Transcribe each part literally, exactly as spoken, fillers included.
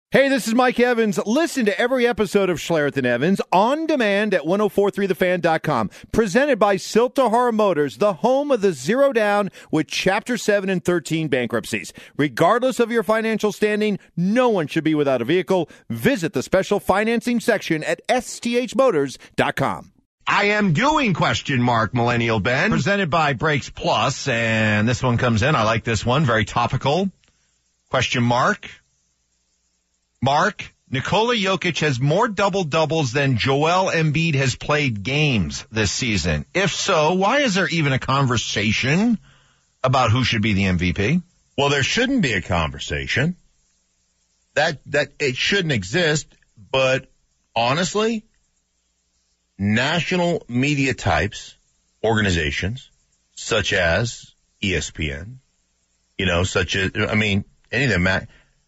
Hey, this is Mike Evans. Listen to every episode of Schlereth and Evans on demand at ten forty-three the fan dot com. Presented by Siltahara Motors, the home of the zero down with Chapter seven and thirteen bankruptcies. Regardless of your financial standing, no one should be without a vehicle. Visit the special financing section at S T H motors dot com. I am doing question mark Millennial Ben. Presented by Brakes Plus, and this one comes in. I like this one. Very topical. Question mark. Mark, Nikola Jokic has more double-doubles than Joel Embiid has played games this season. If so, why is there even a conversation about who should be the M V P? Well, there shouldn't be a conversation. That that it shouldn't exist, but honestly, national media types, organizations, such as E S P N, you know, such as, I mean, any of them, Matt,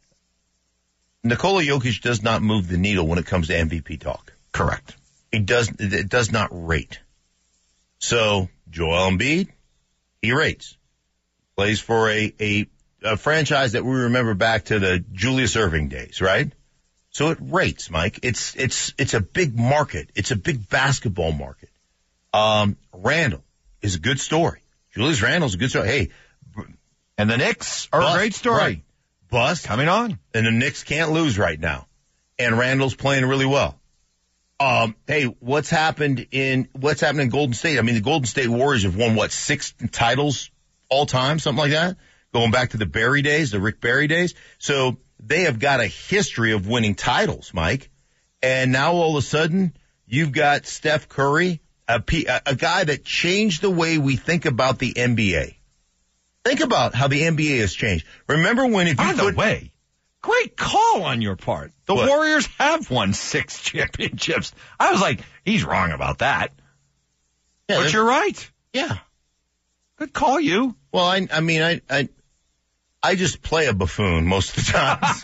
Nikola Jokic does not move the needle when it comes to M V P talk. Correct. It does, it does not rate. So, Joel Embiid, he rates. Plays for a, a, a franchise that we remember back to the Julius Erving days, right? So it rates, Mike. It's, it's, it's a big market. It's a big basketball market. Um, Randall is a good story. Julius Randle's a good story. Hey. And the Knicks are bust, a great story. Right. Bust. Coming on. And the Knicks can't lose right now. And Randall's playing really well. Um, hey, what's happened in, what's happened in Golden State? I mean, the Golden State Warriors have won, what, six titles all time, something like that? Going back to the Barry days, the Rick Barry days. So they have got a history of winning titles, Mike. And now all of a sudden, you've got Steph Curry, a, a guy that changed the way we think about the N B A. Think about how the N B A has changed. Remember when if you By the could, way, great call on your part. The what? Warriors have won six championships. I was like, he's wrong about that. Yeah, but you're right. Yeah. Good call, you. Well, I, I mean, I, I, I just play a buffoon most of the times.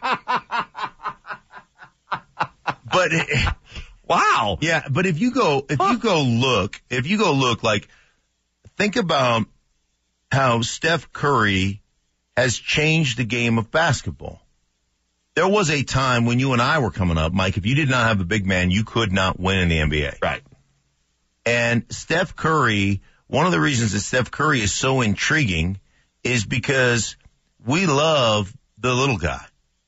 But wow. Yeah, but if you go, if you go look, if you go look, like, think about how Steph Curry has changed the game of basketball. There was a time when you and I were coming up, Mike, if you did not have a big man, you could not win in the N B A. Right. And Steph Curry, one of the reasons that Steph Curry is so intriguing is because we love the little guy.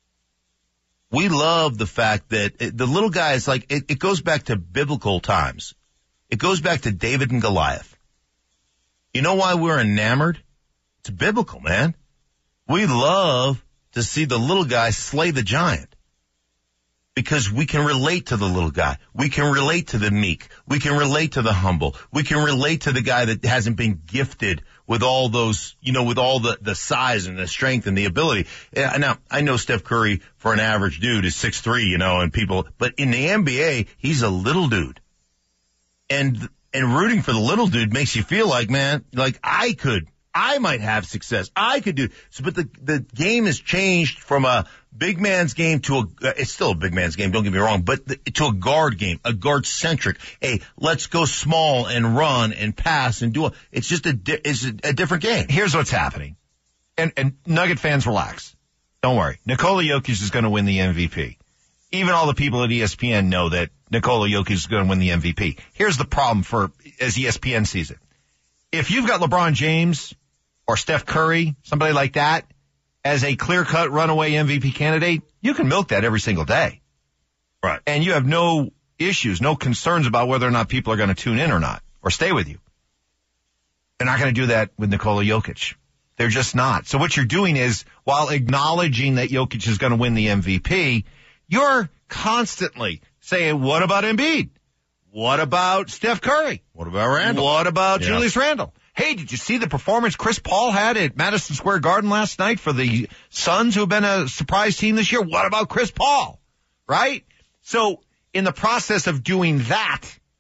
We love the fact that it, the little guy is like, it, it goes back to biblical times. It goes back to David and Goliath. You know why we're enamored? It's biblical, man. We love to see the little guy slay the giant because we can relate to the little guy. We can relate to the meek. We can relate to the humble. We can relate to the guy that hasn't been gifted with all those, you know, with all the, the size and the strength and the ability. Now, I know Steph Curry for an average dude is six three, you know, and people, but in the N B A, he's a little dude. And And rooting for the little dude makes you feel like, man, like I could, I might have success. I could do. So, but the, the game has changed from a big man's game to a, uh, it's still a big man's game, don't get me wrong, but the, to a guard game, a guard centric. Hey, let's go small and run and pass and do it. It's just a, di- it's a, a different game. Here's what's happening. And, and Nugget fans, relax. Don't worry. Nikola Jokic is going to win the M V P. Even all the people at E S P N know that Nikola Jokic is going to win the M V P. Here's the problem for, as E S P N sees it. If you've got LeBron James or Steph Curry, somebody like that, as a clear-cut runaway M V P candidate, you can milk that every single day. Right. And you have no issues, no concerns about whether or not people are going to tune in or not, or stay with you. They're not going to do that with Nikola Jokic. They're just not. So what you're doing is, while acknowledging that Jokic is going to win the M V P, you're constantly saying, what about Embiid? What about Steph Curry? What about Randall? What about yeah. Julius Randle? Hey, did you see the performance Chris Paul had at Madison Square Garden last night for the Suns, who have been a surprise team this year? What about Chris Paul? Right? So in the process of doing that,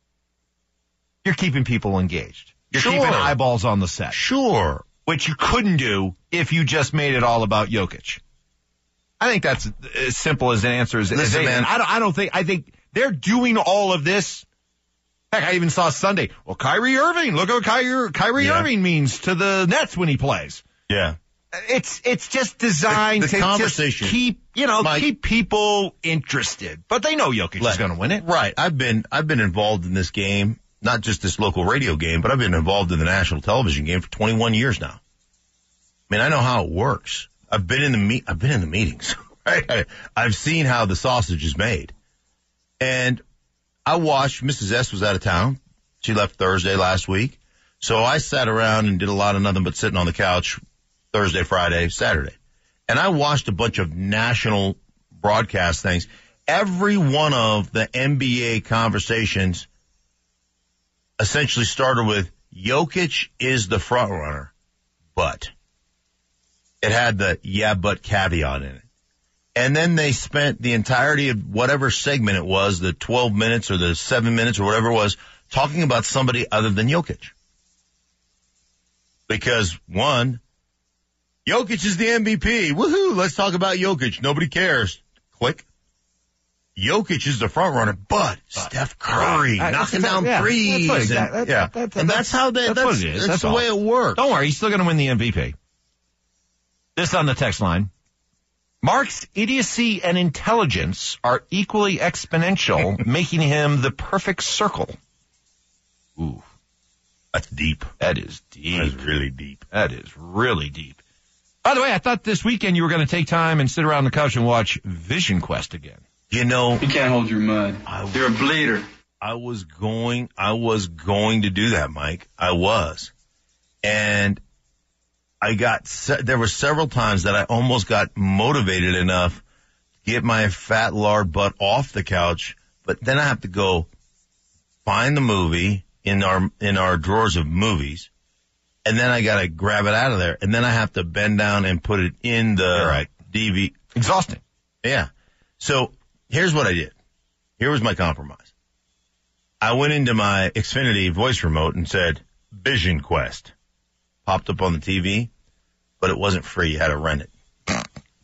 you're keeping people engaged. You're sure. keeping eyeballs on the set. Sure. Which you couldn't do if you just made it all about Jokic. I think that's as simple as an answer as, Listen, as man. I don't, I don't think, I think they're doing all of this. Heck, I even saw Sunday. Well, Kyrie Irving, look at what Kyrie, Kyrie yeah. Irving means to the Nets when he plays. Yeah. It's it's just designed the, the to conversation, just keep, you know, Mike, keep people interested. But they know Jokic let, is going to win it. Right. I've been I've been involved in this game, not just this local radio game, but I've been involved in the national television game for twenty-one years now. I mean, I know how it works. I've been in the me- I've been in the meetings. Right? I, I've seen how the sausage is made. And I watched, Missus S was out of town. She left Thursday last week. So I sat around and did a lot of nothing but sitting on the couch Thursday, Friday, Saturday. And I watched a bunch of national broadcast things. Every one of the N B A conversations essentially started with Jokic is the front runner, but it had the yeah, but caveat in it. And then they spent the entirety of whatever segment it was, the twelve minutes or the seven minutes or whatever it was, talking about somebody other than Jokic. Because, one, Jokic is the M V P. Woohoo, let's talk about Jokic. Nobody cares. Click. Jokic is the front runner, but Steph Curry uh, knocking down yeah, threes. That's and, that, yeah, that, that, and that's how they, that's, that's, what it is. that's, that's the all. way it works. Don't worry, he's still going to win the M V P. This on the text line. Mark's idiocy and intelligence are equally exponential, making him the perfect circle. Ooh. That's deep. That is deep. That is really deep. That is really deep. By the way, I thought this weekend you were going to take time and sit around the couch and watch Vision Quest again. You know, you can't hold your mud. I, You're a bleeder. I was going, I was going to do that, Mike. I was. And I got, there were several times that I almost got motivated enough to get my fat lard butt off the couch, but then I have to go find the movie in our, in our drawers of movies, and then I gotta grab it out of there, and then I have to bend down and put it in the right. D V D. Exhausting. Yeah. So here's what I did. Here was my compromise. I went into my Xfinity voice remote and said, Vision Quest. Popped up on the T V, but it wasn't free. You had to rent it. And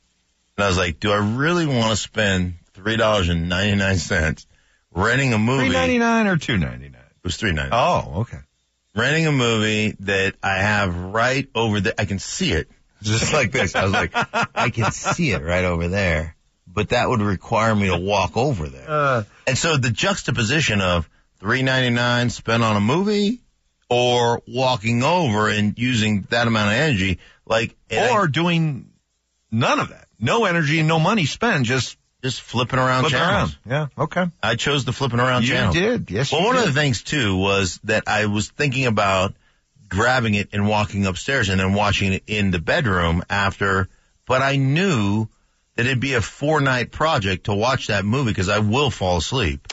I was like, do I really want to spend three dollars and ninety-nine cents renting a movie? three ninety-nine or two ninety-nine? It was three ninety-nine. Oh, okay. Renting a movie that I have right over there. I can see it. Just like this. I was like, I can see it right over there. But that would require me to walk over there. Uh, and so the juxtaposition of three ninety-nine spent on a movie or walking over and using that amount of energy, like, or I, doing none of that. No energy and no money spent, just just flipping around flipping channels. Around. Yeah, okay. I chose the flipping around you channels. You did, yes. Well, you one did. of the things too was that I was thinking about grabbing it and walking upstairs and then watching it in the bedroom after, but I knew that it'd be a four night project to watch that movie because I will fall asleep.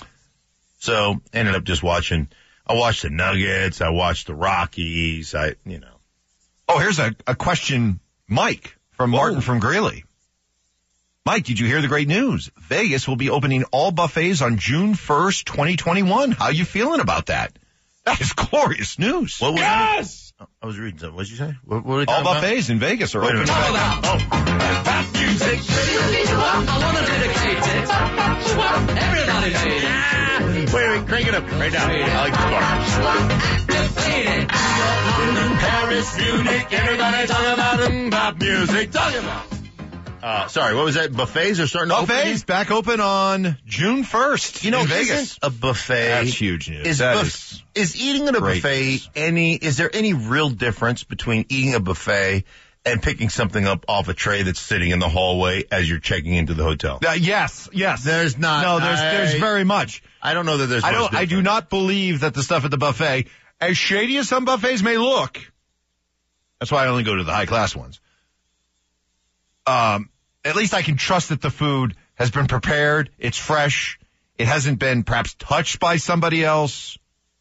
So ended up just watching, I watched the Nuggets, I watched the Rockies, I, you know. Oh, here's a, a question, Mike from Whoa. Martin from Greeley. Mike, did you hear the great news? Vegas will be opening all buffets on June first, twenty twenty-one. How you feeling about that? That is glorious news. What was yes! That? I was reading something. What did you say? What, what were we All talking buffets about? in Vegas are Wait a opening. minute. Oh, Rap music. I want to dedicate it. Everybody say it. Wait, wait, crank it up right now. I like this part. Activated. Paris, Munich, everybody talking about them. Pop music. Talking about. Uh, sorry, what was that? Buffets are starting to open? buffets back open on June first. You know, in Vegas. isn't a buffet. That's huge news. Is, That buff- is is eating at a great buffet news. any, is there any real difference between eating a buffet and picking something up off a tray that's sitting in the hallway as you're checking into the hotel? Uh, yes, yes. There's not. No, there's I- there's very much. I don't know that there's I much don't. I do difference. not believe that the stuff at the buffet, as shady as some buffets may look, that's why I only go to the high class ones. Um, at least I can trust that the food has been prepared. It's fresh. It hasn't been perhaps touched by somebody else,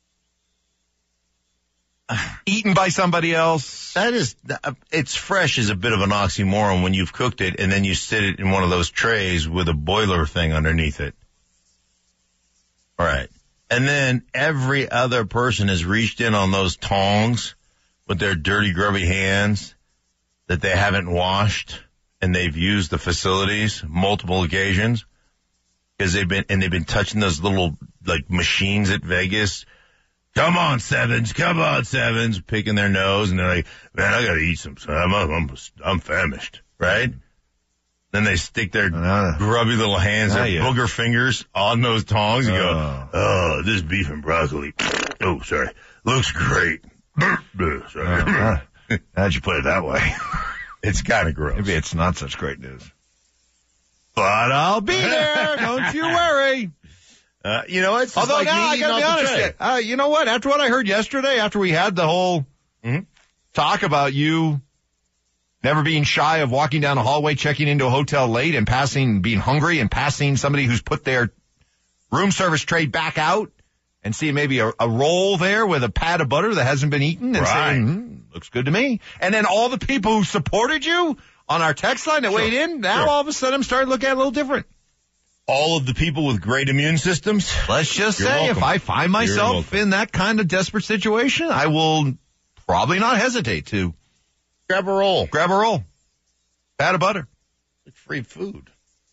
eaten by somebody else. That is, it's fresh is a bit of an oxymoron when you've cooked it and then you sit it in one of those trays with a boiler thing underneath it. All right. And then every other person has reached in on those tongs with their dirty, grubby hands that they haven't washed, and they've used the facilities multiple occasions because they've been, and they've been touching those little like machines at Vegas Come on, Sevens. Come on, Sevens. Picking their nose, and they're like, man, I got to eat some. I'm, I'm, I'm famished, right? Then they stick their Uh, grubby little hands, their yeah. booger fingers on those tongs and Oh. go, oh, this beef and broccoli. Oh, sorry. Looks great. Sorry. Uh, how'd you put it that way? It's kind of gross. Maybe it's not such great news. But I'll be there. Don't you worry. Uh, you know, it's just Although like now me I eating gotta be off the honest, tray. uh, you know what? After what I heard yesterday, after we had the whole Mhm. talk about you never being shy of walking down a hallway, checking into a hotel late, and passing, being hungry, and passing somebody who's put their room service tray back out, and seeing maybe a, a roll there with a pat of butter that hasn't been eaten, and Right. saying, hmm, looks good to me. And then all the people who supported you on our text line that Sure. weighed in, now Sure. all of a sudden I'm starting to look at it a little different. All of the people with great immune systems. Let's just You're say welcome. if I find You're myself welcome. in that kind of desperate situation, I will probably not hesitate to Grab a roll. grab a roll, pat of butter. It's free food.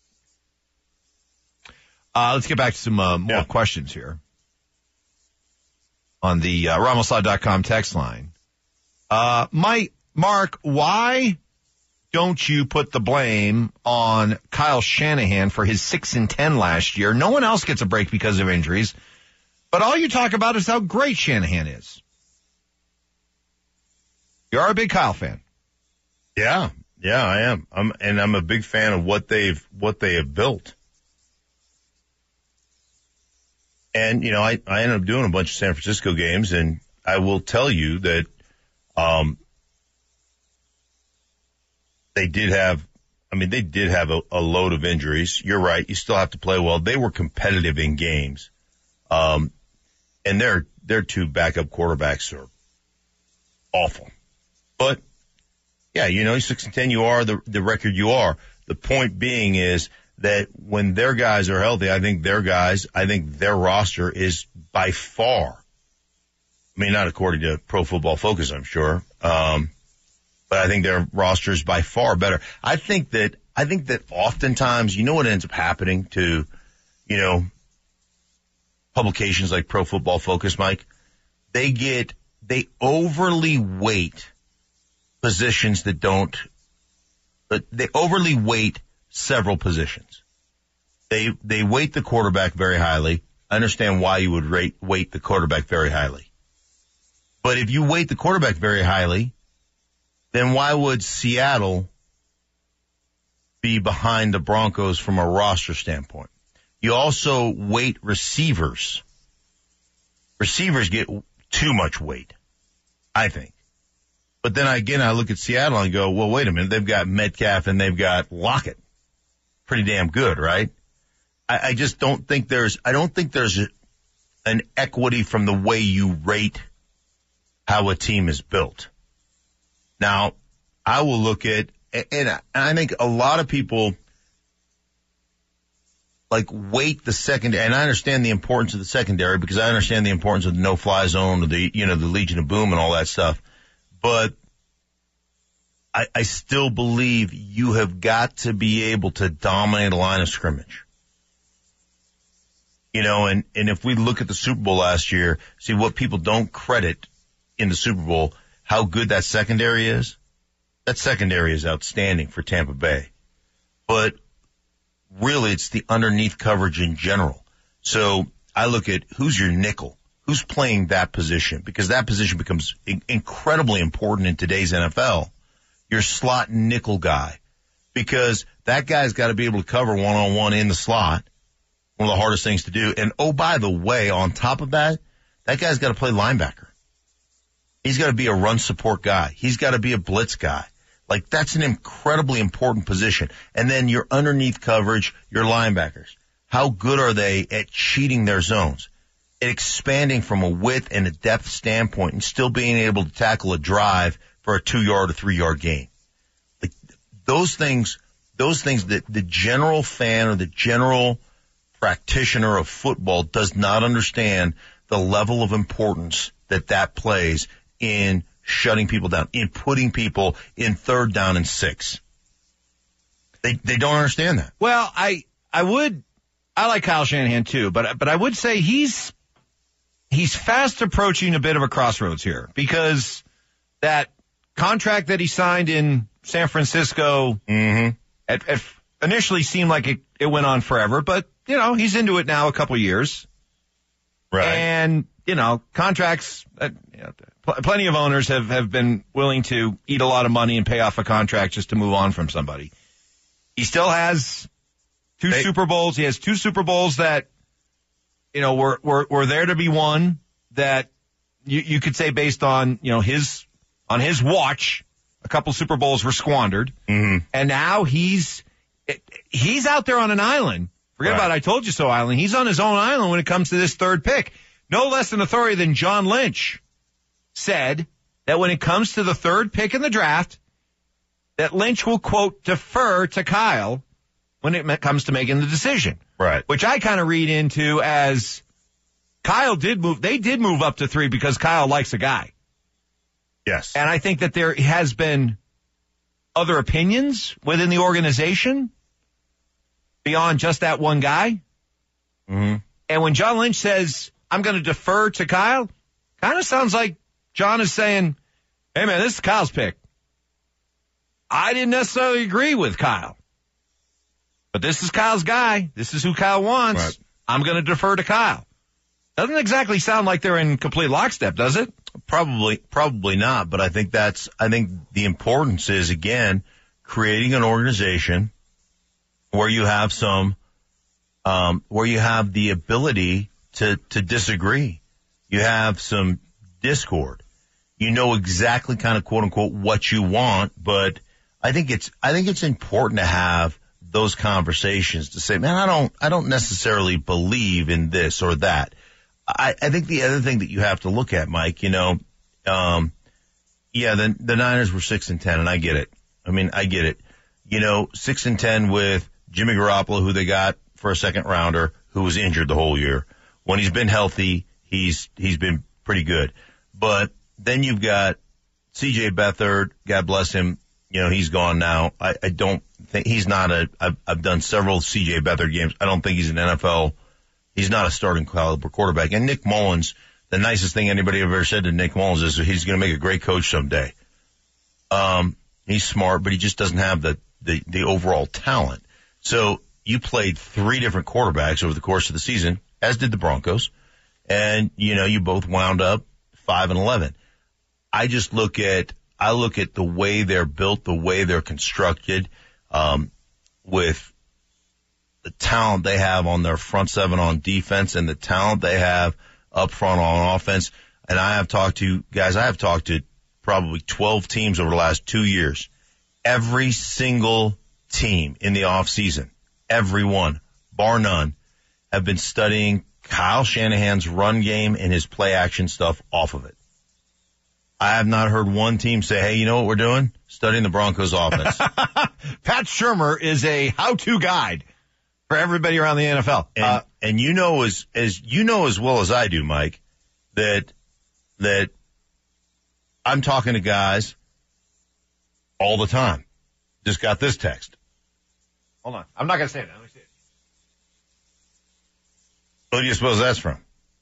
Uh, let's get back to some uh, more Yeah. questions here on the uh, Ramos Law dot com text line. Uh, Mike, Mark, why don't you put the blame on Kyle Shanahan for his six and ten last year? No one else gets a break because of injuries, but all you talk about is how great Shanahan is. You're a big Kyle fan. Yeah, yeah, I am. I'm, and I'm a big fan of what they've what they have built. And you know, I I ended up doing a bunch of San Francisco games, and I will tell you that, um, they did have. I mean, they did have a, a load of injuries. You're right. You still have to play well. They were competitive in games, um, and their their two backup quarterbacks are awful. But yeah, you know, six and ten, you are the the record you are. The point being is that when their guys are healthy, I think their guys, I think their roster is by far. I mean, not according to Pro Football Focus, I'm sure. Um, but I think their roster is by far better. I think that, I think that oftentimes, you know what ends up happening to, you know, publications like Pro Football Focus, Mike? They get, they overly weight positions that don't, but they overly weight several positions. They, they weight the quarterback very highly. I understand why you would rate, weight the quarterback very highly. But if you weight the quarterback very highly, then why would Seattle be behind the Broncos from a roster standpoint? You also weight receivers. Receivers get too much weight, I think. But then again, I look at Seattle and go, well, wait a minute. They've got Metcalf and they've got Lockett. Pretty damn good, right? I, I just don't think there's, I don't think there's a, an equity from the way you rate how a team is built. Now, I will look at, and I think a lot of people like weight the secondary, and I understand the importance of the secondary because I understand the importance of the no-fly zone, or the, you know, the Legion of Boom and all that stuff. But I, I still believe you have got to be able to dominate a line of scrimmage. You know, and, and if we look at the Super Bowl last year, see what people don't credit in the Super Bowl, how good that secondary is. That secondary is outstanding for Tampa Bay. But really, it's the underneath coverage in general. So I look at who's your nickel, who's playing that position, because that position becomes in- incredibly important in today's N F L. Your slot nickel guy, because that guy's got to be able to cover one-on-one in the slot, one of the hardest things to do. And oh, by the way, on top of that, that guy's got to play linebacker. He's got to be a run support guy. He's got to be a blitz guy. Like, that's an incredibly important position. And then your underneath coverage, your linebackers. How good are they at cheating their zones, at expanding from a width and a depth standpoint and still being able to tackle a drive for a two-yard or three-yard gain? Like, those things, those things that the general fan or the general practitioner of football does not understand the level of importance that that plays in shutting people down, in putting people in third down and six. They they don't understand that. Well, I I would I like Kyle Shanahan too, but but I would say he's he's fast approaching a bit of a crossroads here because that contract that he signed in San Francisco Mm-hmm. at, at initially seemed like it, it went on forever, but, you know, he's into it now a couple years. Right. And, you know, contracts, uh, you know, pl- plenty of owners have, have been willing to eat a lot of money and pay off a contract just to move on from somebody. He still has two Hey. Super Bowls. He has two Super Bowls that, you know, were, were, were there to be won that you, you could say based on, you know, his, on his watch, a couple Super Bowls were squandered. Mm-hmm. And now he's, he's out there on an island. Forget Right. about I told you so island. He's on his own island when it comes to this third pick. No less an authority than John Lynch said that when it comes to the third pick in the draft, that Lynch will, quote, defer to Kyle when it comes to making the decision. Right. Which I kind of read into as Kyle did move. They did move up to three because Kyle likes a guy. Yes. And I think that there has been other opinions within the organization beyond just that one guy. Mm-hmm. And when John Lynch says, I'm going to defer to Kyle, kind of sounds like John is saying, hey, man, this is Kyle's pick. I didn't necessarily agree with Kyle, but this is Kyle's guy. This is who Kyle wants. Right. I'm going to defer to Kyle. Doesn't exactly sound like they're in complete lockstep, does it? Probably, probably not. But I think that's, I think the importance is, again, creating an organization where you have some, um, where you have the ability to, to disagree. You have some discord. You know exactly kind of quote unquote what you want, but I think it's, I think it's important to have those conversations to say, man, I don't, I don't necessarily believe in this or that. I, I think the other thing that you have to look at, Mike, you know, um, yeah, the, the Niners were six and ten, and I get it. I mean, I get it. You know, six and ten with Jimmy Garoppolo, who they got for a second rounder, who was injured the whole year. When he's been healthy, he's he's been pretty good. But then you've got C J Beathard, God bless him. You know, he's gone now. I, I don't think he's not a. I've, I've done several C J Beathard games. I don't think he's an N F L. He's not a starting caliber quarterback. And Nick Mullins, the nicest thing anybody ever said to Nick Mullins is he's going to make a great coach someday. Um, he's smart, but he just doesn't have the, the, the overall talent. So you played three different quarterbacks over the course of the season, as did the Broncos. And, you know, you both wound up five and eleven. I just look at, I look at the way they're built, the way they're constructed, um, with the talent they have on their front seven on defense and the talent they have up front on offense. And I have talked to, guys, I have talked to probably twelve teams over the last two years. Every single team in the offseason, every one, bar none, have been studying Kyle Shanahan's run game and his play action stuff off of it. I have not heard one team say, hey, you know what we're doing? Studying the Broncos offense. Pat Shurmur is a how-to guide for everybody around the N F L. And, Uh, and you know as, as you know as well as I do, Mike, that, that I'm talking to guys all the time. Just got this text. hold on. I'm not going to say it. Let me see it. Who do you suppose that's from?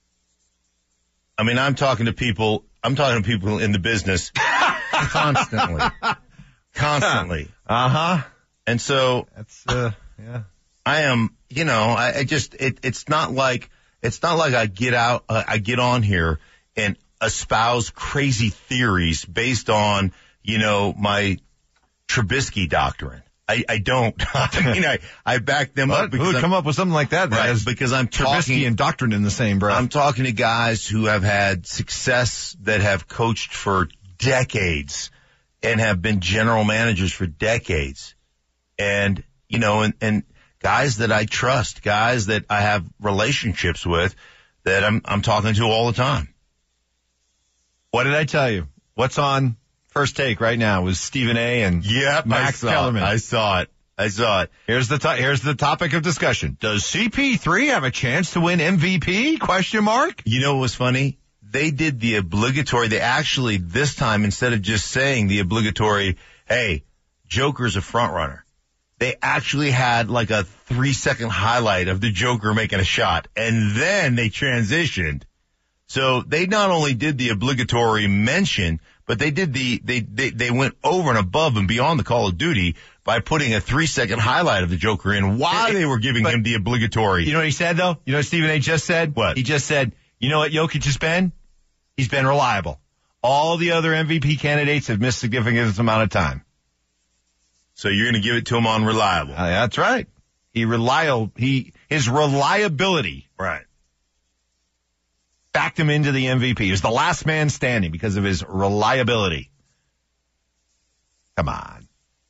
I mean, I'm talking to people, I'm talking to people in the business constantly, constantly. Uh-huh. And so That's, uh, yeah. I am, you know, I, I just, it, it's not like, it's not like I get out, uh, I get on here and espouse crazy theories based on, you know, my Trubisky doctrine. I, I don't. I mean, I, I back them up Who would because come I'm, up with something like that? That right, has because I'm Trubisky talking, and doctrine in the same breath. I'm talking to guys who have had success, that have coached for decades and have been general managers for decades. And, you know, and, and guys that I trust, guys that I have relationships with that I'm, I'm talking to all the time. What did I tell you? What's on First Take right now was Stephen A. and Yep, Max I saw Kellerman. it. I saw it. I saw it. Here's the to- here's the topic of discussion. Does C P three have a chance to win M V P? Question mark. You know what was funny? They did the obligatory. They actually, this time, instead of just saying the obligatory, hey, Joker's a front runner, they actually had like a three second highlight of the Joker making a shot. And then they transitioned. So they not only did the obligatory mention, but they did the, they, they, they went over and above and beyond the Call of Duty by putting a three second highlight of the Joker in while they were giving but, him the obligatory. You know what he said though? You know what Stephen A. just said? What? He just said, you know what Jokic has been? He's been reliable. All the other M V P candidates have missed significant amount of time. So you're going to give it to him on reliable. Uh, that's right. He reliable, he, his reliability. Right. Backed him into the M V P. He was the last man standing because of his reliability. Come on.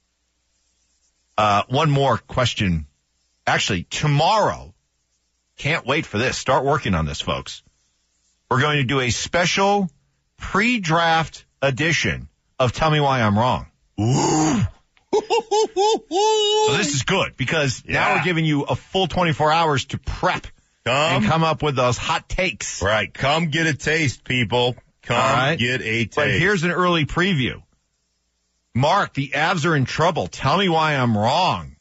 Uh, one more question. Actually, tomorrow, can't wait for this. Start working on this, folks. We're going to do a special pre-draft edition of Tell Me Why I'm Wrong. Ooh. So this is good because yeah. now we're giving you a full twenty-four hours to prep come. and come up with those hot takes. Right. Come get a taste, people. Come right. get a taste. But here's an early preview. Mark, the Avs are in trouble. Tell me why I'm wrong.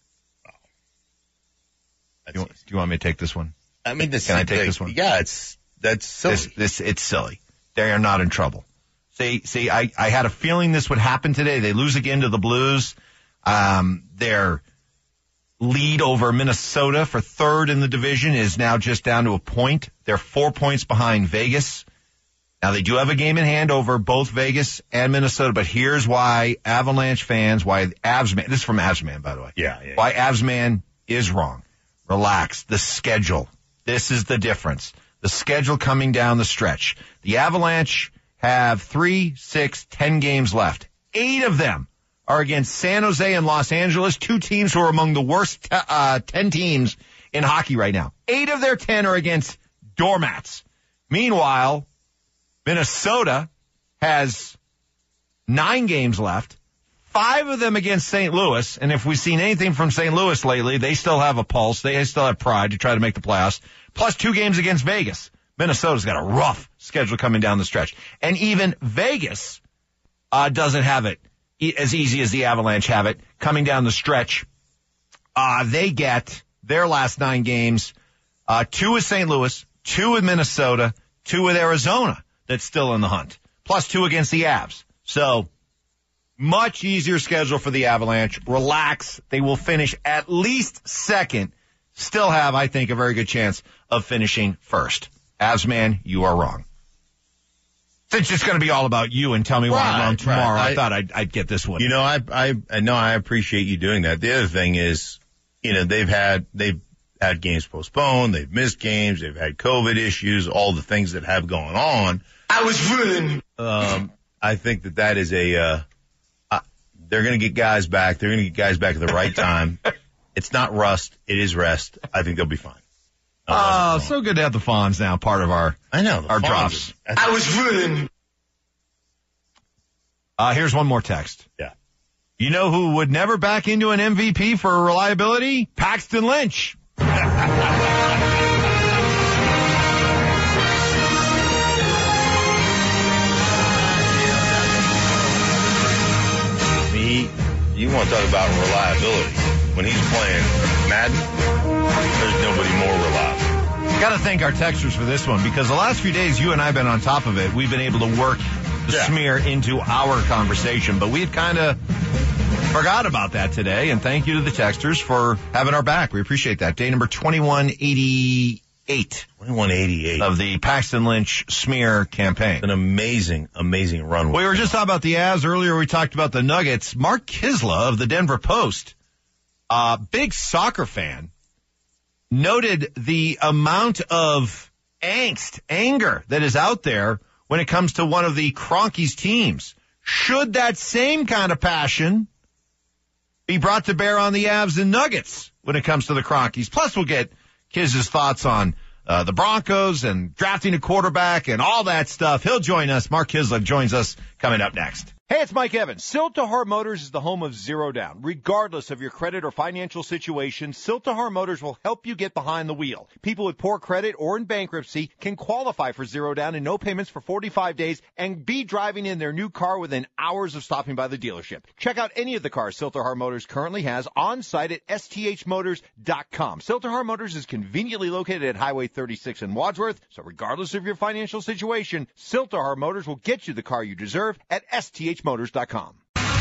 That's Do you, want, do you want me to take this one? I mean, this Can I take like, this one? Yeah, it's that's silly. This, this, it's silly. They are not in trouble. See, see, I, I had a feeling this would happen today. They lose again to the Blues. Um, their lead over Minnesota for third in the division is now just down to a point. They're four points behind Vegas. Now, they do have a game in hand over both Vegas and Minnesota, but here's why Avalanche fans, why Avsman, this is from Avsman, by the way. Yeah, yeah. Why Avsman is wrong. Relax. The schedule. This is the difference. The schedule coming down the stretch. The Avalanche have three, six, ten games left. Eight of them are against San Jose and Los Angeles, two teams who are among the worst t- uh, ten teams in hockey right now. Eight of their ten are against doormats. Meanwhile, Minnesota has nine games left, five of them against Saint Louis, and if we've seen anything from Saint Louis lately, they still have a pulse. They still have pride to try to make the playoffs, plus two games against Vegas. Minnesota's got a rough schedule coming down the stretch. And even Vegas uh, doesn't have it e- as easy as the Avalanche have it coming down the stretch. Uh, they get their last nine games, uh, two with Saint Louis, two with Minnesota, two with Arizona that's still in the hunt, plus two against the Avs. So much easier schedule for the Avalanche. Relax. They will finish at least second. Still have, I think, a very good chance of finishing first. Avsman, you are wrong. It's just going to be all about you and tell me why right, I'm wrong tomorrow. right. I, I thought I'd, I'd get this one. You know, I, I, I know I appreciate you doing that. The other thing is, you know, they've had, they've had games postponed, they've missed games, they've had COVID issues, all the things that have gone on. I was ruined. Um, I think that that is a, uh, uh they're going to get guys back. They're going to get guys back at the right time. It's not rust. It is rest. I think they'll be fine. Oh, so good to have the Fonz now part of our, I know. our Fonz drops. is- I was ruined. Uh, here's one more text. Yeah. You know who would never back into an M V P for reliability? Paxton Lynch. He, you want to talk about reliability. When he's playing Madden, there's nobody more reliable. Got to thank our texters for this one because the last few days you and I have been on top of it. We've been able to work the Yeah. smear into our conversation, but we had kind of forgot about that today. And thank you to the texters for having our back. We appreciate that. Day number twenty-one eighty-eight twenty-one eighty-eight. of the Paxton Lynch smear campaign. An amazing, amazing run. We were just talking about the Avs earlier. We talked about the Nuggets. Mark Kisla of the Denver Post, a big soccer fan, noted the amount of angst, anger that is out there when it comes to one of the Kroenkes teams. Should that same kind of passion be brought to bear on the Avs and Nuggets when it comes to the Kroenkes? Plus, we'll get Kiz's thoughts on uh, the Broncos and drafting a quarterback and all that stuff. He'll join us. Mark Kisla joins us coming up next. Hey, it's Mike Evans. Siltahar Motors is the home of Zero Down. Regardless of your credit or financial situation, Siltahar Motors will help you get behind the wheel. People with poor credit or in bankruptcy can qualify for Zero Down and no payments for forty-five days and be driving in their new car within hours of stopping by the dealership. Check out any of the cars Siltahar Motors currently has on site at S T H motors dot com. Siltahar Motors is conveniently located at Highway thirty-six in Wadsworth, so regardless of your financial situation, Siltahar Motors will get you the car you deserve at S T H motors dot com.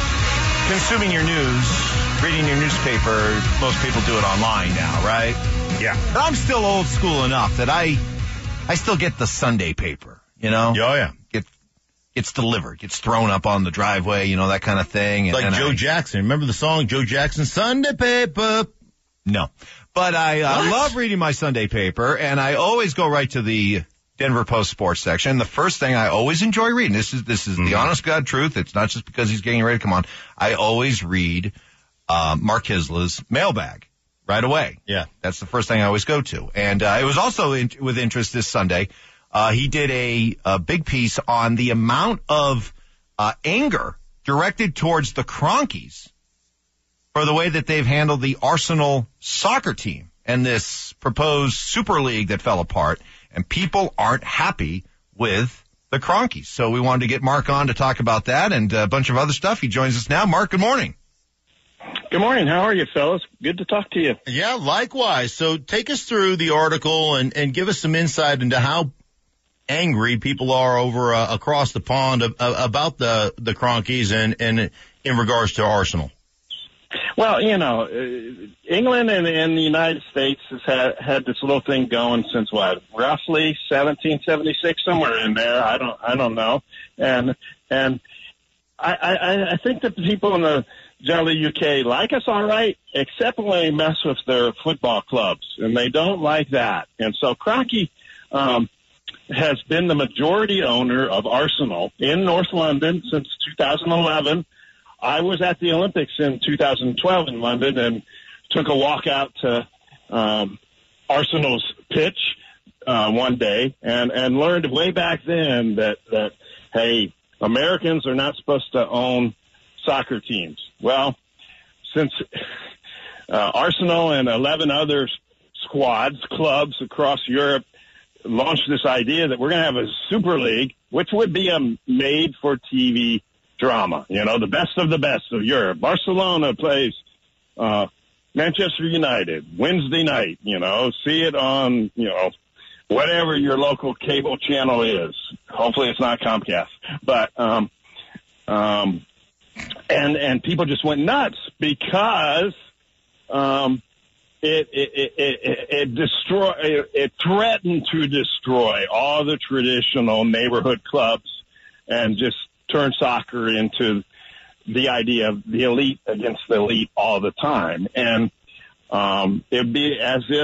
Consuming your news, reading your newspaper, most people do it online now, right? Yeah. But I'm still old school enough that I I still get the Sunday paper, you know? Oh, yeah. Get, gets delivered, gets thrown up on the driveway, you know, that kind of thing. And, Like and Joe I, Jackson. Remember the song Joe Jackson, Sunday Paper? No. But I uh, What? love reading my Sunday paper, and I always go right to the Denver Post sports section. The first thing I always enjoy reading, this is this is Mm-hmm. the honest God truth. It's not just because he's getting ready to come on. I always read uh, Mark Hisla's mailbag right away. Yeah. That's the first thing I always go to. And uh, it was also in, with interest this Sunday. Uh, he did a, a big piece on the amount of uh, anger directed towards the Cronkies for the way that they've handled the Arsenal soccer team and this proposed Super League that fell apart. And people aren't happy with the Cronkies. So we wanted to get Mark on to talk about that and a bunch of other stuff. He joins us now. Mark, good morning. Good morning. How are you, fellas? Good to talk to you. Yeah, likewise. So take us through the article and, and give us some insight into how angry people are over uh, across the pond uh, about the, the Cronkies and, and in regards to Arsenal. Well, you know, uh, England and, and the United States has had, had this little thing going since what, roughly seventeen seventy-six, somewhere in there. I don't, I don't know. And and I, I, I think that the people in the generally U K like us all right, except when they mess with their football clubs, and they don't like that. And so Crocky um, has been the majority owner of Arsenal in North London since two thousand eleven. I was at the Olympics in two thousand twelve in London and took a walk out to um, Arsenal's pitch uh, one day and, and learned way back then that, that, hey, Americans are not supposed to own soccer teams. Well, since uh, Arsenal and eleven other squads, clubs across Europe launched this idea that we're going to have a Super League, which would be a made-for-T V drama, you know, the best of the best of Europe. Barcelona plays uh, Manchester United Wednesday night, you know, see it on, you know, whatever your local cable channel is. Hopefully it's not Comcast. But, um, um, and, and people just went nuts because, um, it, it, it, it, it destroy, it, it threatened to destroy all the traditional neighborhood clubs and just turn soccer into the idea of the elite against the elite all the time. And um, it'd be as if,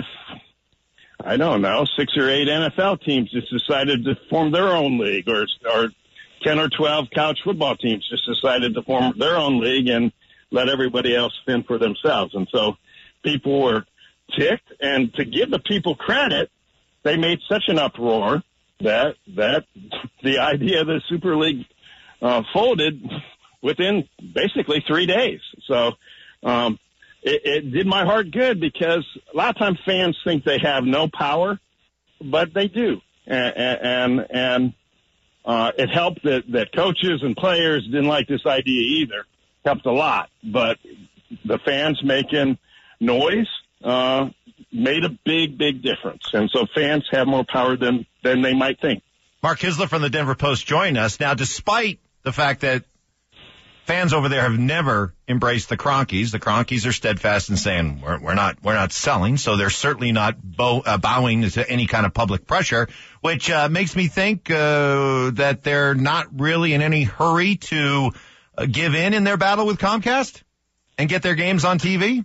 I don't know, six or eight N F L teams just decided to form their own league, or, or ten or twelve college football teams just decided to form their own league and let everybody else fend for themselves. And so people were ticked, and to give the people credit, they made such an uproar that that the idea of the Super League uh, folded within basically three days. So um, it, it did my heart good, because a lot of times fans think they have no power, but they do. And and, and uh, it helped that, that coaches and players didn't like this idea either. Helped a lot. But the fans making noise uh, made a big, big difference. And so fans have more power than, than they might think. Mark Hisler from the Denver Post joined us. Now, despite the fact that fans over there have never embraced the Cronkies, the Cronkies are steadfast in saying we're, we're not we're not selling, so they're certainly not bow, uh, bowing to any kind of public pressure, which uh, makes me think uh, that they're not really in any hurry to uh, give in in their battle with Comcast and get their games on T V.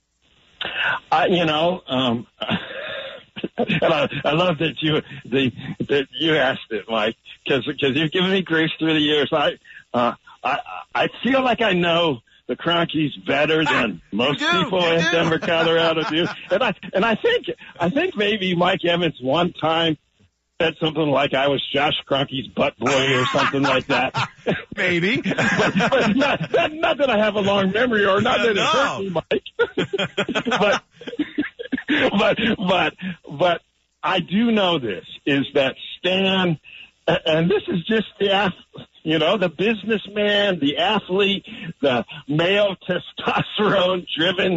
I, you know, um, and I, I love that you the that you asked it, Mike, because because you've given me grace through the years. I uh, I I feel like I know the Cronkies better than most do, people you in do. Denver, Colorado do, and I and I think I think maybe Mike Evans one time said something like I was Josh Kroenke's butt boy or something like that. Maybe. but, but not, not, not that I have a long memory or not that it No. hurt me, Mike. but, but, but, but I do know this, is that Stan, and this is just the, ath- you know, the businessman, the athlete, the male testosterone-driven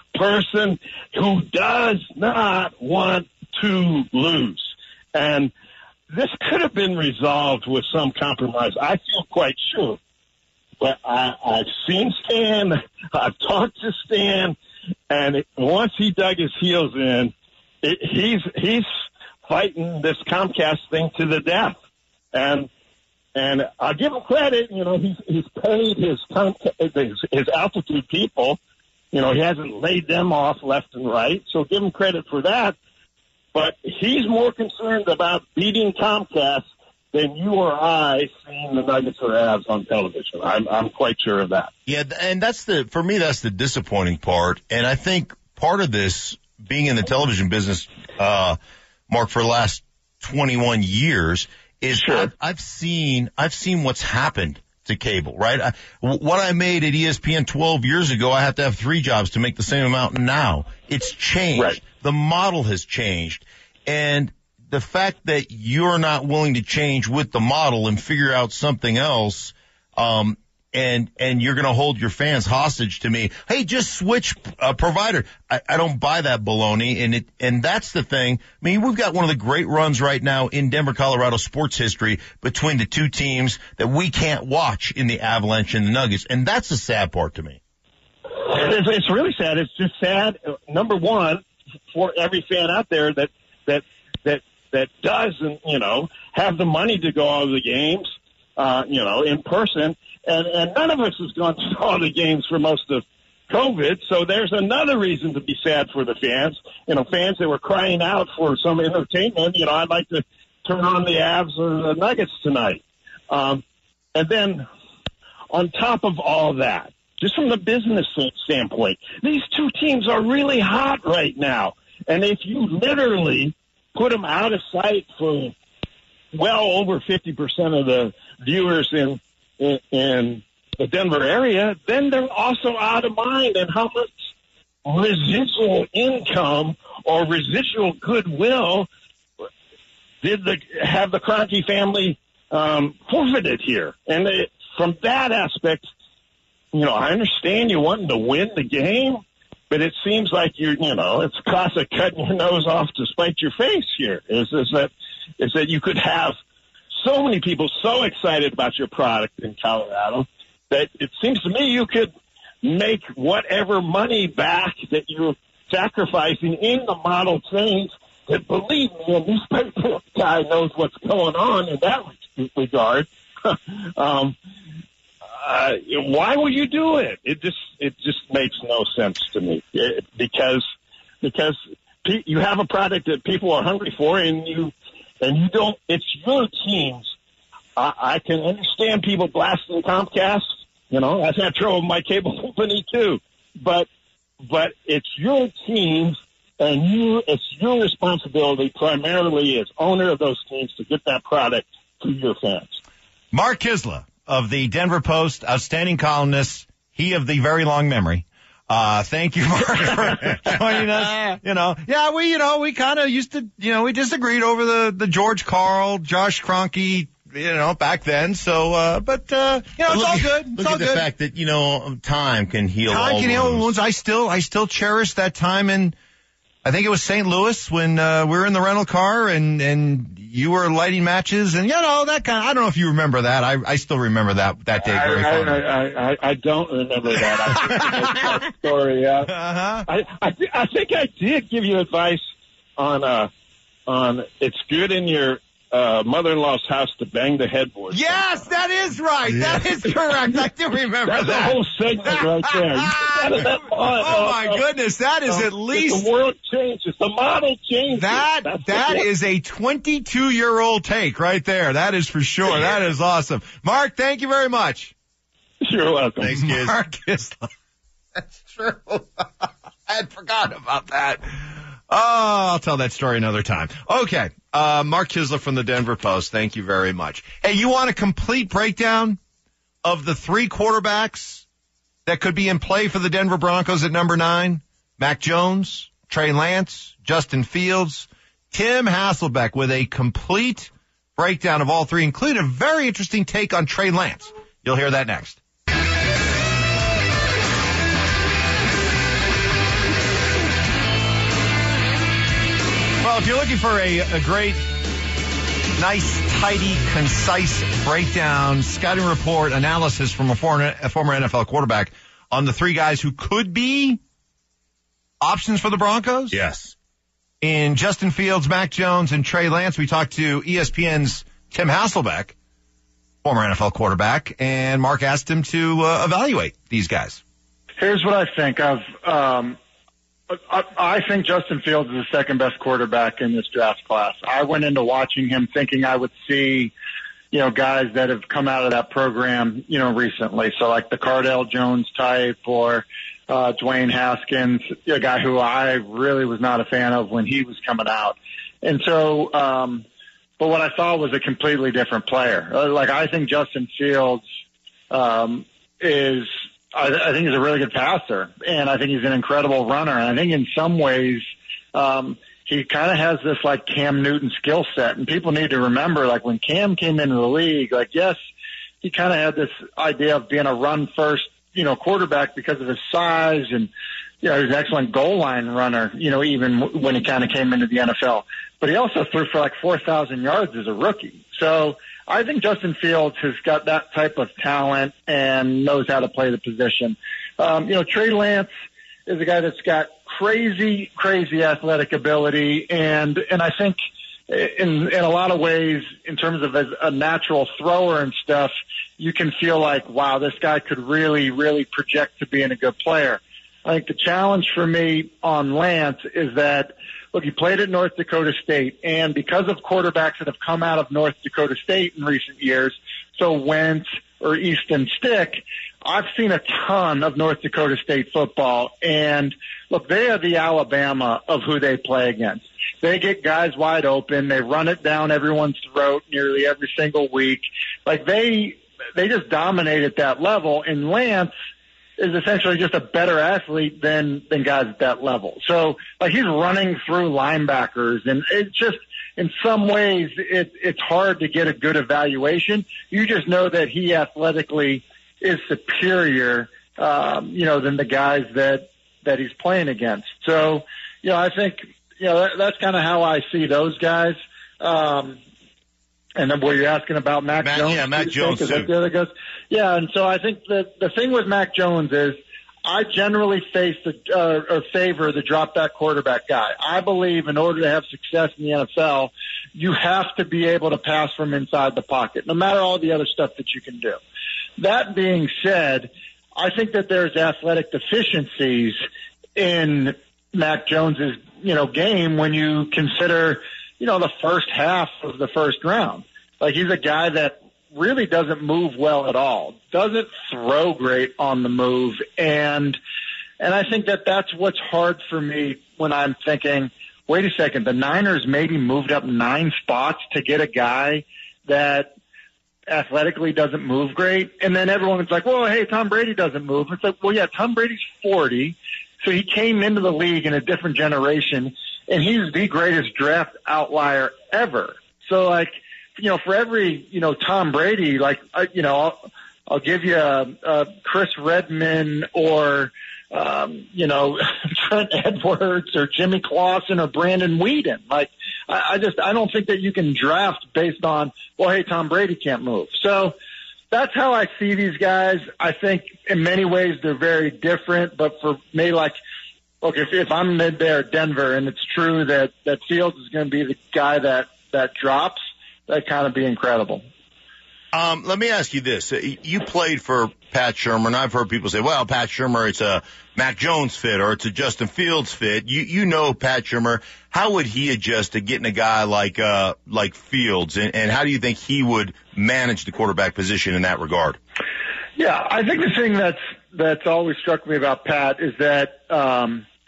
person who does not want to lose. And this could have been resolved with some compromise. I feel quite sure. But I, I've seen Stan. I've talked to Stan. And it, once he dug his heels in, it, he's he's fighting this Comcast thing to the death. And and I'll give him credit. You know, he's, he's paid his, Comcast, his, his altitude people. You know, he hasn't laid them off left and right. So give him credit for that. But he's more concerned about beating Comcast than you or I seeing the Nuggets or Avs on television. I'm, I'm quite sure of that. Yeah, and that's the, for me, that's the disappointing part. And I think part of this, being in the television business, uh, Mark, for the last twenty-one years, is Sure. I've, I've seen, I've seen what's happened to cable, right? I, what I made at E S P N twelve years ago, I have to have three jobs to make the same amount now. It's changed. Right. The model has changed. And the fact that you're not willing to change with the model and figure out something else, um, and, and you're going to hold your fans hostage to me. Hey, just switch a provider. I, I don't buy that baloney. And it, and that's the thing. I mean, we've got one of the great runs right now in Denver, Colorado sports history between the two teams that we can't watch in the Avalanche and the Nuggets. And that's the sad part to me. It's, it's really sad. It's just sad. Number one, for every fan out there that, that, that, that doesn't, you know, have the money to go all the games, uh, you know, in person. And, and none of us has gone to all the games for most of COVID. So there's another reason to be sad for the fans. You know, fans that were crying out for some entertainment. You know, I'd like to turn on the Avs or the Nuggets tonight. Um, and then on top of all that, just from the business standpoint, these two teams are really hot right now. And if you literally put them out of sight for well over fifty percent of the viewers in, in, in the Denver area, then they're also out of mind. And how much residual income or residual goodwill did the have the Kroenke family um, forfeited here? And it, from that aspect, you know, I understand you wanting to win the game, but it seems like you're, you know, it's a cost of cutting your nose off to spite your face here. Is, is that is that you could have so many people so excited about your product in Colorado that it seems to me you could make whatever money back that you're sacrificing in the model change. And believe me, a newspaper guy knows what's going on in that regard. um, uh, why would you do it? It just it just makes no sense to me it, because because pe- you have a product that people are hungry for, and you and you don't. It's your teams. I, I can understand people blasting Comcast. You know, I've had trouble with my cable company too, but but it's your teams. And you, it's your responsibility primarily as owner of those teams to get that product to your fans. Mark Kisla of the Denver Post, outstanding columnist, he of the very long memory. Uh, thank you, Mark, for joining us. You know, yeah, we, you know, we kind of used to, you know, we disagreed over the, the George Karl, Josh Kroenke, you know, back then. So, uh, but, uh, you know, it's look all at, good. It's Look all at the good. fact that, you know, time can heal Time all can heal wounds. wounds. I still, I still cherish that time in, I think it was Saint Louis when uh, we were in the rental car and and you were lighting matches and you know that kind of, I don't know if you remember that. I I still remember that that day very I, fondly. I, I, I, I don't remember that. I think it's a story. Yeah. Uh-huh. I I, th- I think I did give you advice on uh on it's good in your uh, mother-in-law's house to bang the headboard. Yes, that is right. That is correct. I do remember That's that. a whole segment right there. You get out of that line. Oh my goodness, that is Um, at least the world changes, the model changes. that That's that the- is a twenty-two year old take right there. That is for sure. That is awesome. Mark, thank you very much. You're welcome. Thanks, kids. Mark Kisla. That's true. I had forgotten about that. Oh, I'll tell that story another time. Okay. Uh, Mark Kisler from the Denver Post. Thank you very much. Hey, you want a complete breakdown of the three quarterbacks that could be in play for the Denver Broncos at number nine? Mac Jones, Trey Lance, Justin Fields, Tim Hasselbeck with a complete breakdown of all three, including a very interesting take on Trey Lance. You'll hear that next. Well, if you're looking for a, a great, nice, tidy, concise breakdown, scouting report, analysis from a former, a former N F L quarterback on the three guys who could be options for the Broncos? Yes. In Justin Fields, Mac Jones, and Trey Lance, we talked to E S P N's Tim Hasselbeck, former N F L quarterback, and Mark asked him to uh, evaluate these guys. Here's what I think of. Um, I, I think Justin Fields is the second best quarterback in this draft class. I went into watching him thinking I would see, you know, guys that have come out of that program, you know, recently. So like the Cardale Jones type or uh, Dwayne Haskins, a guy who I really was not a fan of when he was coming out. And so, um, but what I saw was a completely different player. Uh, like I think Justin Fields um, is, I, I think he's a really good passer, and I think he's an incredible runner. And I think in some ways, um, he kind of has this like Cam Newton skill set. And people need to remember, like when Cam came into the league, like yes, he kind of had this idea of being a run first, you know, quarterback because of his size, and you know, he was an excellent goal line runner, you know, even w- when he kind of came into the N F L. But he also threw for like four thousand yards as a rookie. So I think Justin Fields has got that type of talent and knows how to play the position. Um, you know, Trey Lance is a guy that's got crazy, crazy athletic ability. And, and I think in, in a lot of ways, in terms of as a natural thrower and stuff, you can feel like, wow, this guy could really, really project to being a good player. I think the challenge for me on Lance is that, look, he played at North Dakota State, and because of quarterbacks that have come out of North Dakota State in recent years, so Wentz or Easton Stick, I've seen a ton of North Dakota State football, and look, they are the Alabama of who they play against. They get guys wide open. They run it down everyone's throat nearly every single week. Like they, they just dominate at that level, and Lance is essentially just a better athlete than, than guys at that level. So like he's running through linebackers, and it's just, in some ways it, it's hard to get a good evaluation. You just know that he athletically is superior, um, you know, than the guys that, that he's playing against. So, you know, I think, you know, that, that's kind of how I see those guys. Um, And then were you asking about Mac, Mac Jones? Yeah, Mac Jones, Is that too. the other guys? Yeah, and so I think that the thing with Mac Jones is I generally face the, uh, or favor the drop back quarterback guy. I believe in order to have success in the N F L, you have to be able to pass from inside the pocket, no matter all the other stuff that you can do. That being said, I think that there's athletic deficiencies in Mac Jones's, you know, game when you consider, you know, the first half of the first round. Like he's a guy that really doesn't move well at all, doesn't throw great on the move. And, and I think that that's what's hard for me when I'm thinking, wait a second, the Niners maybe moved up nine spots to get a guy that athletically doesn't move great. And then everyone's like, well, hey, Tom Brady doesn't move. It's like, well, yeah, Tom Brady's forty. So he came into the league in a different generation, and he's the greatest draft outlier ever. So like, you know, for every, you know, Tom Brady, like, uh, you know, I'll, I'll give you a, a Chris Redman or, um, you know, Trent Edwards or Jimmy Clausen or Brandon Whedon. Like, I, I just, I don't think that you can draft based on, well, hey, Tom Brady can't move. So that's how I see these guys. I think in many ways they're very different, but for me, like, look, if, if I'm mid there at Denver and it's true that, that Fields is going to be the guy that, that drops, that'd kind of be incredible. Um, let me ask you this. You played for Pat Shurmur, and I've heard people say, well, Pat Shurmur, it's a Mac Jones fit or it's a Justin Fields fit. You, you know Pat Shurmur. How would he adjust to getting a guy like, uh, like Fields? And, and how do you think he would manage the quarterback position in that regard? Yeah, I think the thing that's, that's always struck me about Pat is that, um,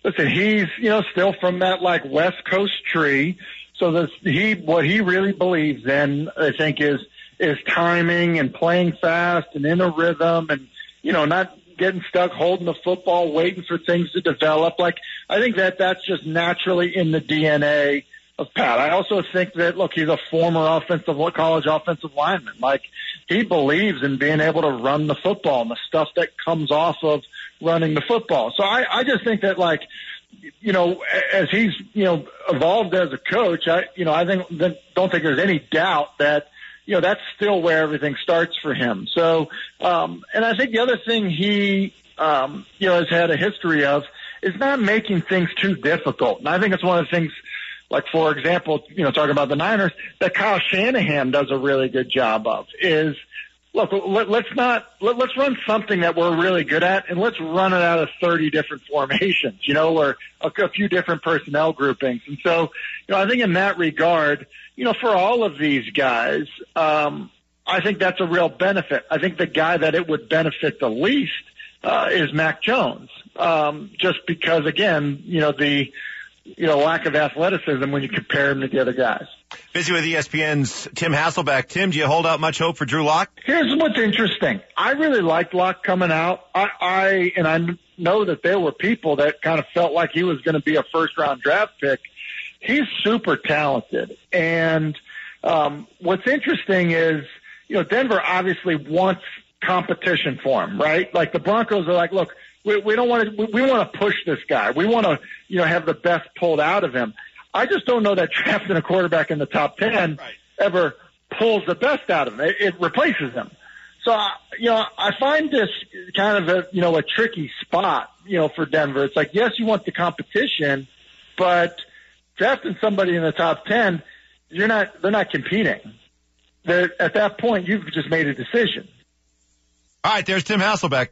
listen, he's, you know, still from that like West Coast tree. So this, he, what he really believes in, I think, is, is timing and playing fast and in a rhythm and, you know, not getting stuck holding the football, waiting for things to develop. Like, I think that that's just naturally in the D N A of Pat. I also think that, look, he's a former offensive, college offensive lineman. Like, he believes in being able to run the football and the stuff that comes off of running the football. So I, I just think that, like, you know, as he's, you know, evolved as a coach, I, you know, I think, don't think there's any doubt that, you know, that's still where everything starts for him. So, um, and I think the other thing he, um, you know, has had a history of is not making things too difficult. And I think it's one of the things, like, for example, you know, talking about the Niners, that Kyle Shanahan does a really good job of is, look, let, let's not, let, let's run something that we're really good at, and let's run it out of thirty different formations, you know, or a, a few different personnel groupings. And so, you know, I think in that regard, you know, for all of these guys, um, I think that's a real benefit. I think the guy that it would benefit the least uh, is Mac Jones, um, just because, again, you know, the, you know, lack of athleticism when you compare him to the other guys. Busy with E S P N's Tim Hasselbeck. Tim, do you hold out much hope for Drew Lock? Here's what's interesting. I really liked Lock coming out. I, I and I know that there were people that kind of felt like he was going to be a first-round draft pick. He's super talented. And um, what's interesting is, you know, Denver obviously wants competition for him, right? Like, the Broncos are like, look, we, we don't want to, we, we want to push this guy. We want to, you know, have the best pulled out of him. I just don't know that drafting a quarterback in the top ten right. ever pulls the best out of him. It, it replaces him. So, you know, I find this kind of a, you know, a tricky spot, you know, for Denver. It's like, yes, you want the competition, but drafting somebody in the top ten, you're not, they're not competing. They're, at that point, you've just made a decision. All right, there's Tim Hasselbeck.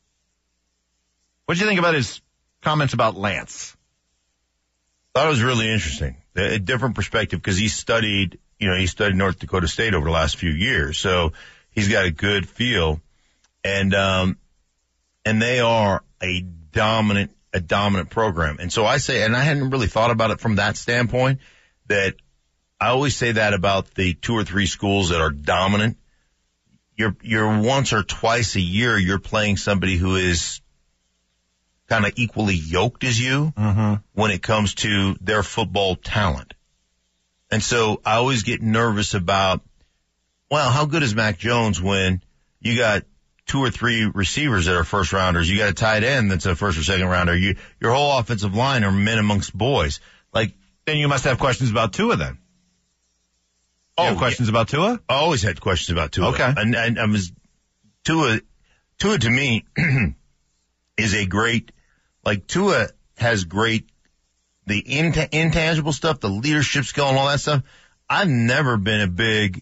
What did you think about his comments about Lance? Thought it was really interesting. A different perspective, because he studied, you know, he studied North Dakota State over the last few years. So he's got a good feel. And, um, and they are a dominant, a dominant program. And so I say, and I hadn't really thought about it from that standpoint, that I always say that about the two or three schools that are dominant. You're, you're once or twice a year, you're playing somebody who is kind of equally yoked as you mm-hmm. when it comes to their football talent. And so I always get nervous about, well, how good is Mac Jones when you got two or three receivers that are first rounders? You got a tight end that's a first or second rounder. You, your whole offensive line are men amongst boys. Like, then you must have questions about Tua then. You oh, have questions yeah. about Tua? I always had questions about Tua. Okay. And, and I was, Tua, Tua to me is a great, like, Tua has great, the int- intangible stuff, the leadership skill and all that stuff. I've never been a big,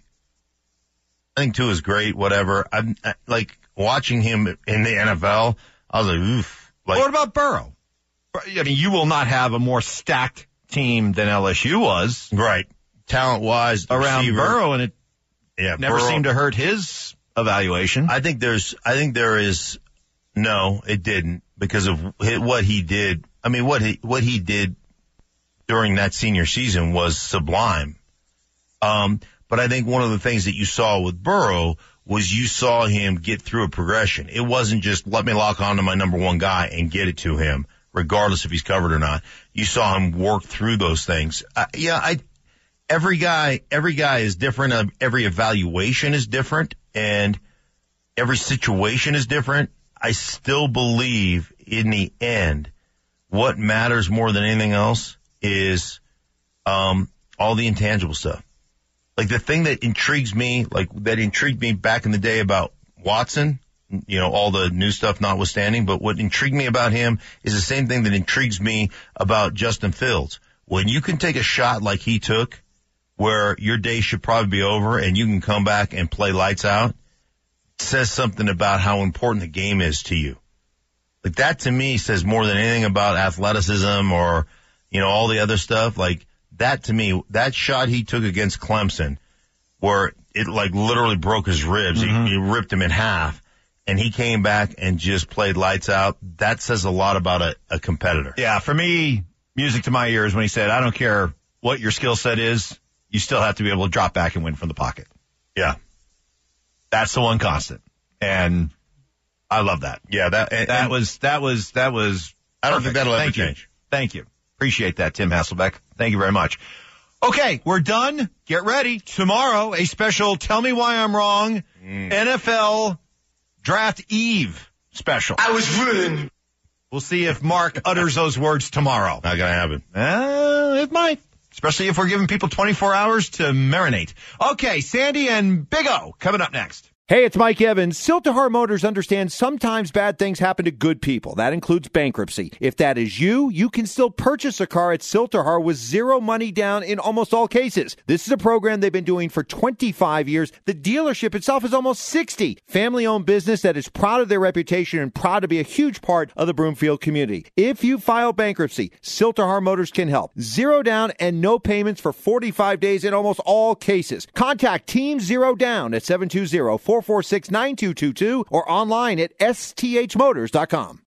I think Tua's great, whatever. I'm I, like watching him in the N F L. I was like, oof. Like, what about Burrow? I mean, you will not have a more stacked team than L S U was. Right. Talent wise around receiver. Burrow, and it yeah, never Burrow, seemed to hurt his evaluation. I think there's, I think there is, no, it didn't, because of what he did. I mean, what he, what he did during that senior season was sublime. Um, but I think one of the things that you saw with Burrow was you saw him get through a progression. It wasn't just let me lock on to my number one guy and get it to him, regardless if he's covered or not. You saw him work through those things. Uh, yeah, I, every guy, every guy is different. Uh, every evaluation is different, and every situation is different. I still believe in the end, what matters more than anything else is, um, all the intangible stuff. Like, the thing that intrigues me, like that intrigued me back in the day about Watson, you know, all the new stuff notwithstanding, but what intrigued me about him is the same thing that intrigues me about Justin Fields. When you can take a shot like he took, where your day should probably be over and you can come back and play lights out, it says something about how important the game is to you. Like, that to me says more than anything about athleticism or, you know, all the other stuff. Like, that to me, that shot he took against Clemson, where it like literally broke his ribs, mm-hmm. he, he ripped him in half. and he came back and just played lights out, that says a lot about a, a competitor. Yeah, for me, music to my ears when he said, I don't care what your skill set is, you still have to be able to drop back and win from the pocket. Yeah. That's the one constant. And I love that. Yeah, that and, that and was that was that was I don't perfect. think that'll ever Thank you. change. Thank you. Appreciate that, Tim Hasselbeck. Thank you very much. Okay, we're done. Get ready. Tomorrow, a special Tell Me Why I'm Wrong Mm. N F L Draft Eve special. I was ruined. We'll see if Mark utters those words tomorrow. Not gonna happen. Uh, it might. Especially if we're giving people twenty-four hours to marinate. Okay, Sandy and Big O coming up next. Hey, it's Mike Evans. Siltahar Motors understands sometimes bad things happen to good people. That includes bankruptcy. If that is you, you can still purchase a car at Siltahar with zero money down in almost all cases. This is a program they've been doing for twenty-five years. The dealership itself is almost sixty. Family-owned business that is proud of their reputation and proud to be a huge part of the Broomfield community. If you file bankruptcy, Siltahar Motors can help. Zero down and no payments for forty-five days in almost all cases. Contact Team Zero Down at seven two zero, four four six, nine two two two or online at s t h motors dot com.